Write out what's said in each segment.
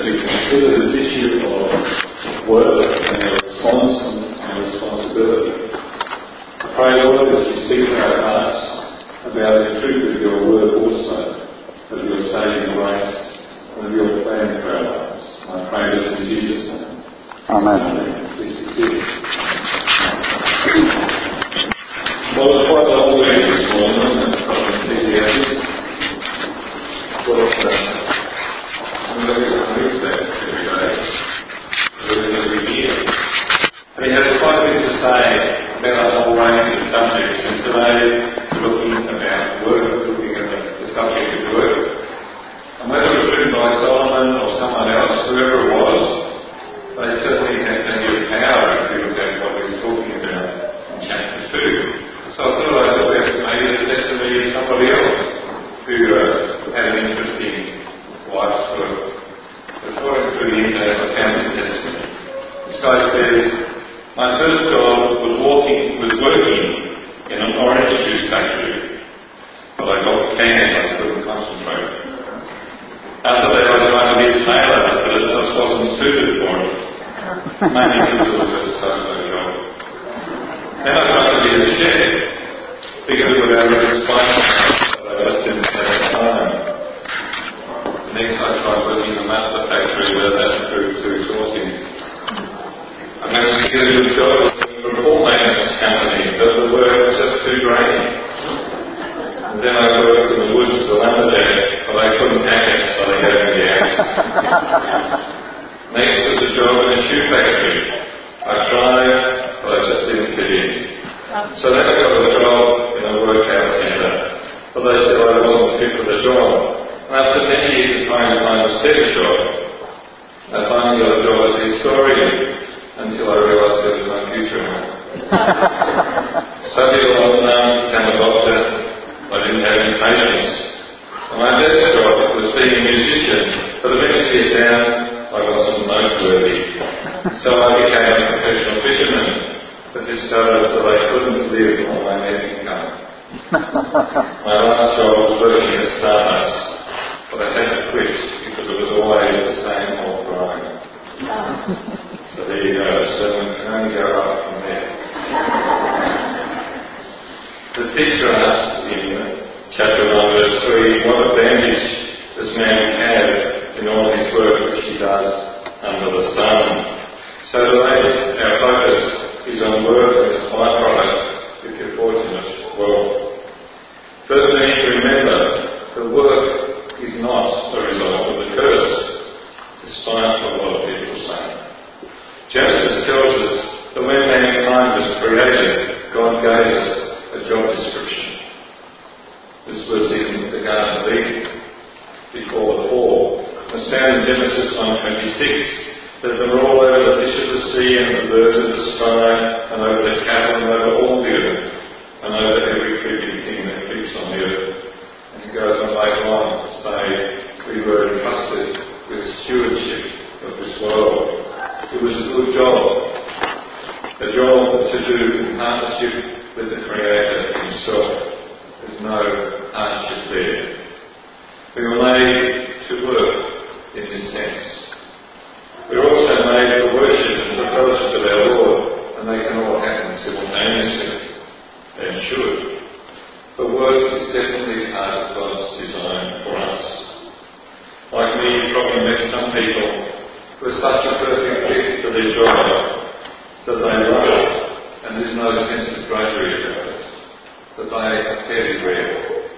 as we consider this issue of work and our response and responsibility. I pray, Lord, as you speak to our hearts about the truth of your word also, of your saving grace, and of your plan for our lives. I pray this in Jesus' name. Amen. Please be seated. Well, it's quite a long reading this morning, and from Ecclesiastes. I'm looking at every day, every year. And he has quite a bit to say about a whole range of subjects, and today we're looking about work, looking at the subject of work. And whether it was written by Solomon or someone else, whoever it was, they certainly had plenty of power if you look at what he was talking about in chapter 2. So I thought I'd look at maybe the testimony of somebody else who had an interesting life's work. So according to the internet, I found this testimony. This guy says, my first job was working in an orange juice factory, but I got canned, I couldn't concentrate. After that I tried to be a tailor, but it just wasn't suited for it. Mainly because it was a so-so job. Then I tried to be a chef, because it would have a spice, but I just didn't have time. Next I tried working in a muffler factory, but that proved too exhausting. I managed to get a good job for a pool maintenance company, but the work was just too draining. And then I worked in the woods as a lumberjack, but I couldn't hack it, so they gave me the axe. Next was a job in a shoe factory. I tried, but I just didn't fit in. So then I got a job in a workout centre, but they said I wasn't fit for the job. And after many years of trying to find a steady job, I finally got a job as a historian, until I realised there was no future in it. Studied a long time, became a doctor. I didn't have any patience. And my best job was being a musician, but eventually it found I wasn't noteworthy. So I became a professional fisherman, but discovered that I couldn't live on my net income. My last job was working at Starbucks, but I had to quit because it was always the same old grind. So there you go, so we can only go up from there. The teacher asks in chapter 1 verse 3, what advantage does man have in all his work which he does under the sun? So today our focus is on work and its byproduct, if you're fortunate, wealth. First we need to remember that work is not a result of the curse, despite what a lot of people say. Genesis tells us that when mankind was created, God gave us a job description. This was in the Garden of Eden, before the fall. It's found in Genesis 1:26 that they were all over the fish of the sea and the birds of the sky and over the cattle and over all the earth and over every creeping thing that creeps on the earth. And he goes on later on to say we were entrusted with stewardship of this world. It was a good job, a job to do in partnership with the Creator himself. There's no hardship there. We were made to work in this sense. We are also made for worship and for fellowship of our Lord, and they can all happen simultaneously, and should. But work is definitely part of God's design for us. Like me, you probably met some people who are such a perfect fit for their job that they love it, and there's no sense of drudgery about it, that they are fairly rare.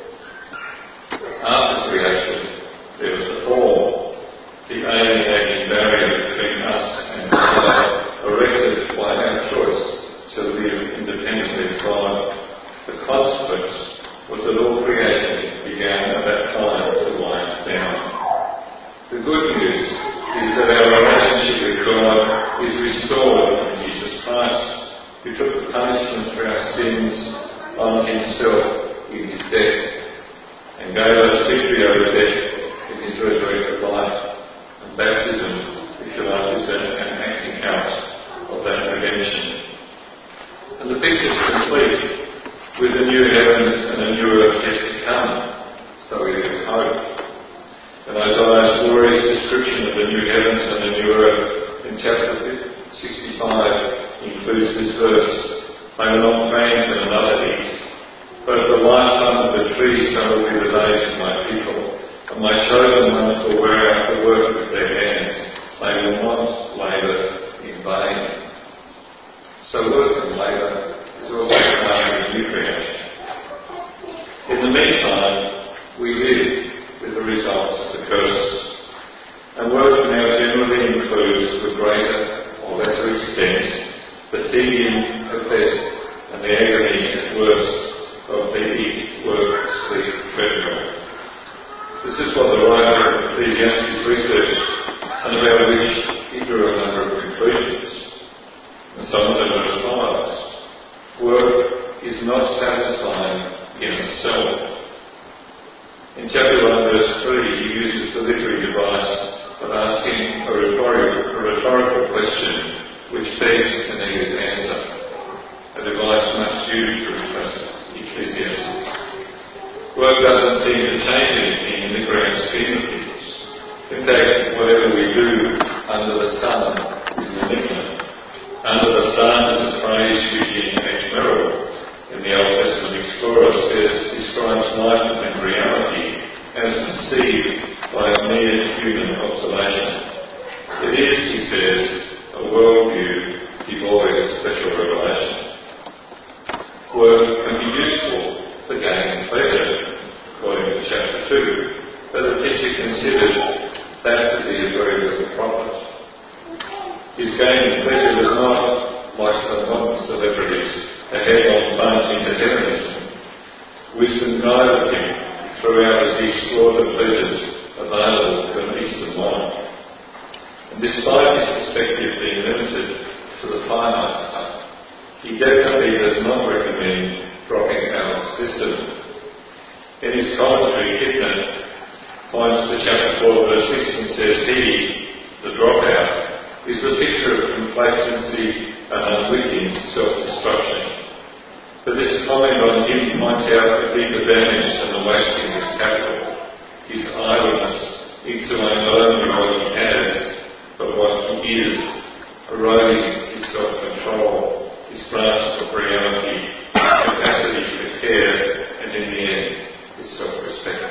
After creation, there was the fall, the alienating barrier between us and God, erected by our choice to live independently of God. The consequence was that all creation began at that time to wind down. The good news is that our relationship with God is restored in Jesus Christ, who took the punishment for our sins on himself in his death and gave us victory over death in his resurrected life. And baptism, if you like, is an acting out of that redemption. And the picture is complete with the new heavens and the new earth yet to come. So we have hope. And Isaiah's glorious description of the new heavens and the new earth in chapter 65 includes this verse, "May not faint and another eat, but the lifetime of the trees shall be the days of my people, and my chosen ones will wear out the work of their hands. They will not labour in vain." So work and labour is also part of the new creation. In the meantime, we live with the results of the curse. And work now generally includes, to a greater or lesser extent, the tedium at best and the agony at worst of the eat, work, sleep treadmill. This is what the writer of Ecclesiastes researched, and about which he drew a number of conclusions. And some of them are as follows. Work is not satisfying in itself. In chapter 1 verse 3 he uses the literary device of asking a rhetorical question which begs a negative answer, a device much used to replace Ecclesiastes. Work doesn't seem to change anything in the grand scheme of things. In fact, whatever we do under the sun is malignant. Under the sun is a phrase Eugene H. Merrill in the Old Testament Explorer describes life and reality as perceived by a mere human observation. It is, he says, a worldview devoid of special revelation. Work can be useful for gaining pleasure, according to chapter 2, but the teacher considered that to be a very little profit. His gaining pleasure was not, like some modern celebrities, a head-on plunge into hedonism. Wisdom guided him throughout as he explored the pleasures available to an Eastern mind. And despite his perspective being limited to the finite stuff, he definitely does not recommend dropping out of the system. In his commentary, Kipner points to chapter 4 verse 6 and says, "He, the dropout, is the picture of complacency and unwitting self-destruction. But this comment on him points out the deeper damage and the wasting of his capital, his idleness, into not only what he has, but what he is, eroding his self-control, his grasp of reality, capacity for care, and in the end, his self-respect."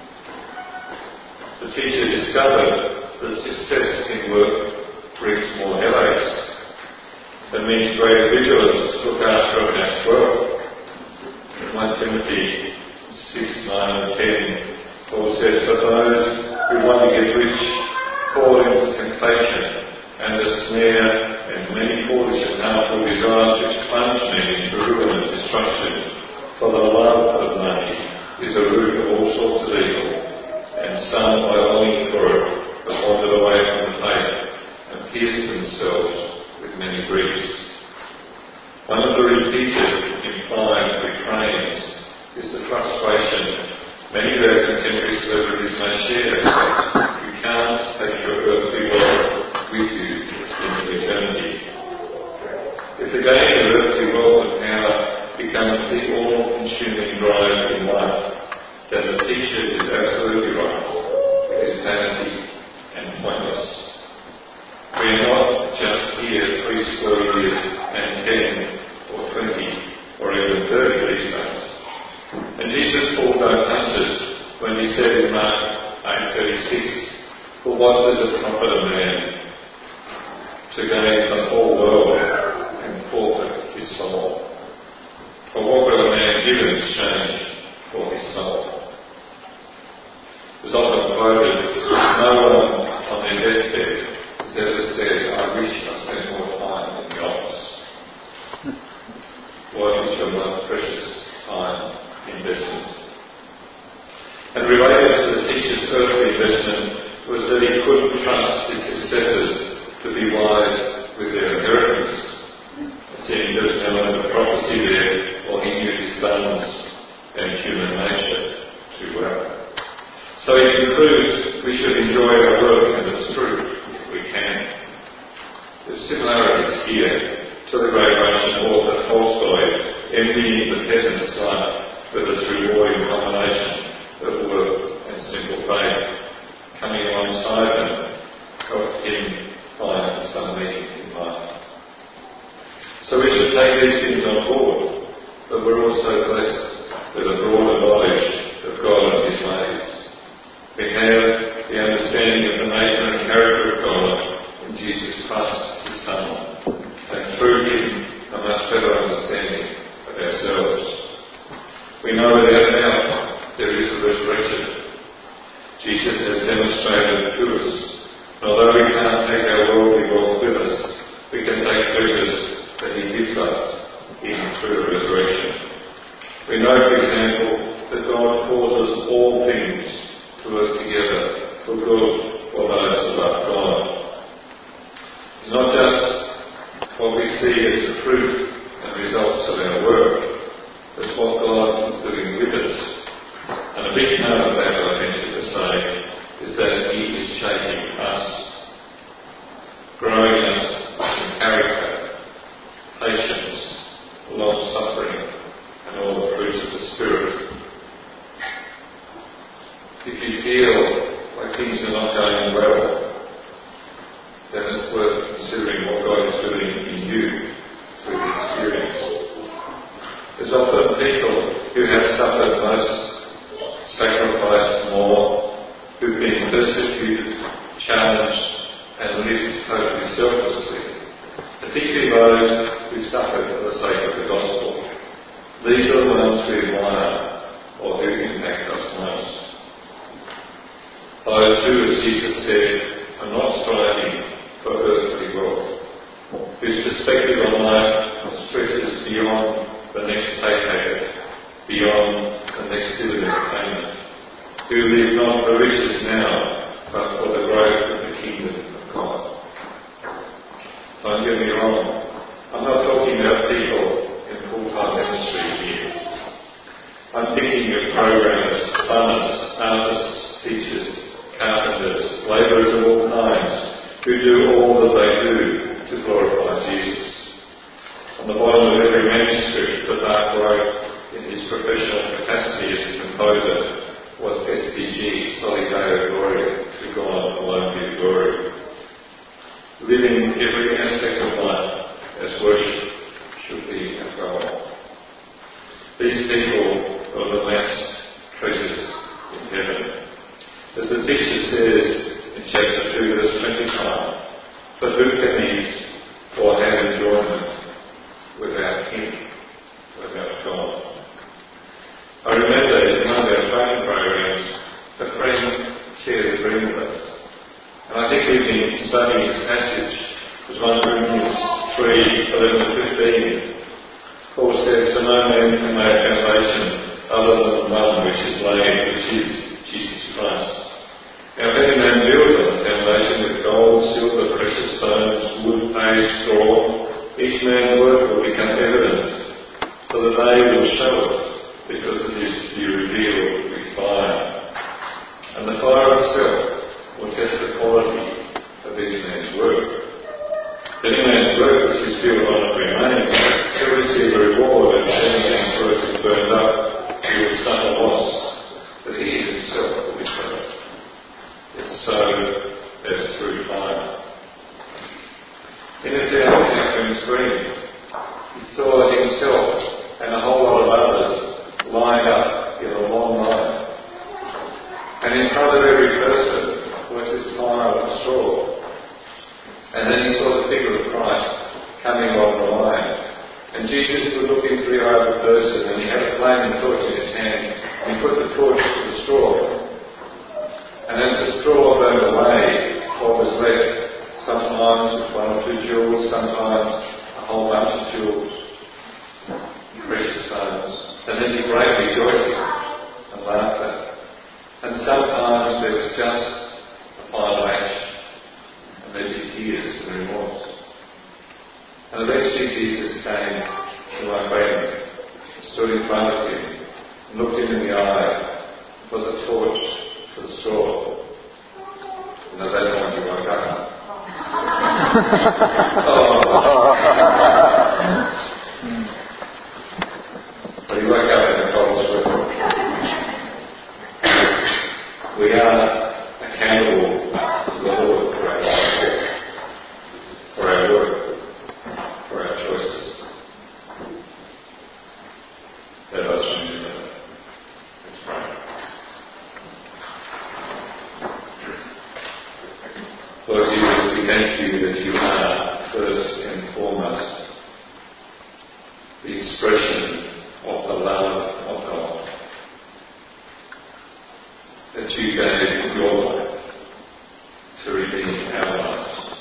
The teacher discovered that success in work brings more headaches. That means greater vigilance to look after and amass wealth. In 1 Timothy 6, 9 and 10, Paul says, "But those who want to get rich fall into temptation and a snare and many foolish and harmful desires which plunge men into ruin and destruction. For the love of money is a root of all sorts of evil, and some by longing for it have wandered away from the faith and pierced themselves with many griefs." One of the repeated implied refrains is the frustration many of our contemporary celebrities may share. You can't take your earthly wealth with you into eternity. If the gain of earthly wealth and power becomes the all-consuming drive in life, then the teacher is absolutely right. It is vanity and pointless. We are not just here 3 years and 10 or 20 or even 30 these days. And Jesus pulled no punches when he said in Mark 8:36, "For what does it profit a man to gain the whole world and forfeit his soul? For what will a man give in exchange for his soul?" It was often quoted, no one on their deathbed has ever said, "I wish I spent more time in the office." What is your most precious time investment? And related to the teacher's earthly investment was that he couldn't trust his successors to be wise with their inheritance. It seems there's an element of prophecy there, or he knew his sons and human nature too well. So he concludes we should enjoy our work and its fruit if we can. There's similarities here to the great Russian author Tolstoy envying the peasant's life with its rewarding combination of work and simple faith, coming alongside them take these things on board, but we're also blessed with a broader knowledge of God and His ways. We have the understanding of the nature and character of God in Jesus Christ, His Son, and through Him a much better understanding of ourselves. We know without doubt there is a resurrection. Jesus has demonstrated it to us. And although we can't take our worldly wealth with us, we can take treasures that He gives us, even through the resurrection. We know, for example, that God causes all things to work together for good for those who love God. It's not just what we see as the fruit and results of our work, but what God is doing with us. And a big part of that, I venture to say, is that He is shaping us, growing us in character, patience, long-suffering, and all the fruits of the Spirit. If you feel like things are not going well, then it's worth considering what God is doing in you through the experience. There's often people who have suffered most, sacrificed more, who've been persecuted, challenged, and lived totally selflessly, particularly those who suffered for the sake of the gospel. These are the ones we admire or who impact us most. Those who, as Jesus said, are not striving for earthly wealth, whose perspective on life stretches beyond the next paycheck, beyond the next dividend payment, who live not for riches now, but for the growth of the kingdom of God. Don't get me wrong, I'm not talking about people in full-time ministry here. I'm thinking of programmers, plumbers, artists, teachers, carpenters, labourers of all kinds, who do all that they do to glorify Jesus. On the bottom of every manuscript that Mark wrote in his professional capacity as a composer was SDG, Soli Deo Gloria, to God alone be glory. Living every aspect of life as worship should be our goal. These people are the last treasures in heaven. As the teacher says in chapter 2, verse 25, "For who can eat or have enjoyment without Him, without God?" I remember in one of our training programs, a friend shared a dream with us. And I think we've been studying this passage. It was 1 Corinthians 3, 11 to 15. Paul says, "For no man can lay a foundation other than the one which is laid, which is Jesus Christ. Now if any man builds on the foundation with gold, silver, precious stones, wood, hay, straw, each man's work will become evident, for the day will show it, because it is to be revealed with fire. And the fire itself will test the quality of each man's work. If any man's work which is built on it remains, he'll receive a reward, and if any man's work is burned up, he will suffer loss, but he himself will be saved. It's so as through fire." In a town in Catherine Green, he saw himself and a whole lot of others lined up in a long line. And in front of every person was this pile of straw. And then he saw the figure of Christ coming along the line. And Jesus would look into the eye of the person, and he had a flaming torch in his hand, and he put the torch to the straw. And as the straw burned away, what was left, sometimes with 1 or 2 jewels, sometimes a whole bunch of jewels, precious stones. And then he great rejoicing and laughter. And sometimes there was just a pile of ash, and there'd be tears and remorse. And eventually Jesus came to my friend, stood in front of him, and looked him in the eye, with a torch for the straw. And at that point he woke up. But he woke up in a cold sweat. We are accountable to the Lord for our lives, for our work, for our choices. we thank you that you are first and foremost the expression of the love of God, that you gave your life to redeem our lives.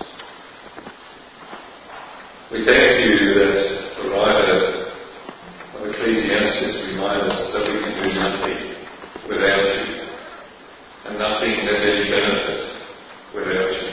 We thank you that the writer of Ecclesiastes reminds us that we can do nothing without you, and nothing has any benefit without you.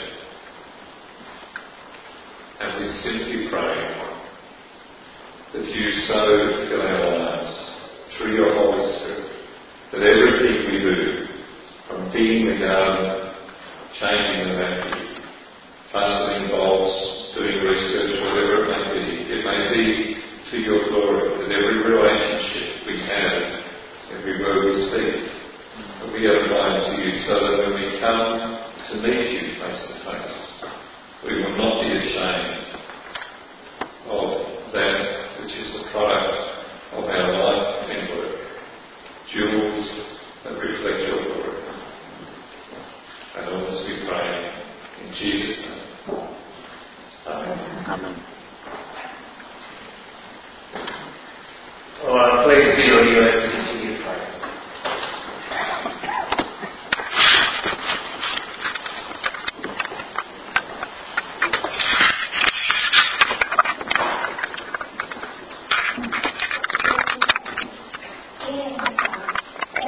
And we simply pray that you so fill our lives through your Holy Spirit, that everything we do, from digging the garden, changing the nappy, fastening bolts, doing research, whatever it may be to your glory, that every relationship we have, every word we speak, that we are aligned to you, so that when we come to meet you face to face, we will not be ashamed of that which is the product